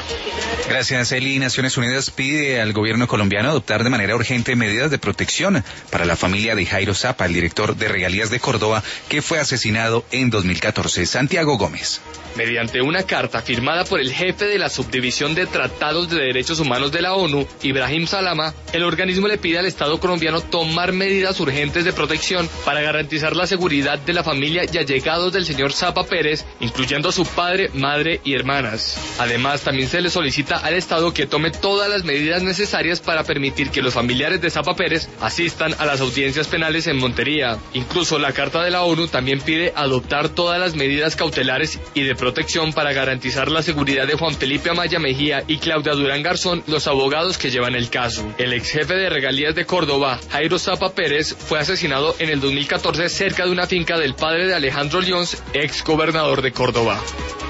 Gracias, Eli. Naciones Unidas pide al gobierno colombiano adoptar de manera urgente medidas de protección para la familia de Jairo Zapa, el director de Regalías de Córdoba, que fue asesinado en 2014. Santiago Gómez. Mediante una carta firmada por el jefe de la Subdivisión de Tratados de Derechos Humanos de la ONU, Ibrahim Salama, el organismo le pide al Estado colombiano tomar medidas urgentes de protección para garantizar la seguridad de la familia y allegados del señor Zapa Pérez, incluyendo a su padre, madre y hermanas. Además, también se le solicita al Estado que tome todas las medidas necesarias para permitir que los familiares de Zapa Pérez asistan a las audiencias penales en Montería. Incluso la Carta de la ONU también pide adoptar todas las medidas cautelares y de protección para garantizar la seguridad de Juan Felipe Amaya Mejía y Claudia Durán Garzón, los abogados que llevan el caso. El ex jefe de Regalías de Córdoba, Jairo Zapa Pérez, fue asesinado en el 2014 cerca de una finca del padre de Alejandro Lyons, ex gobernador de Córdoba.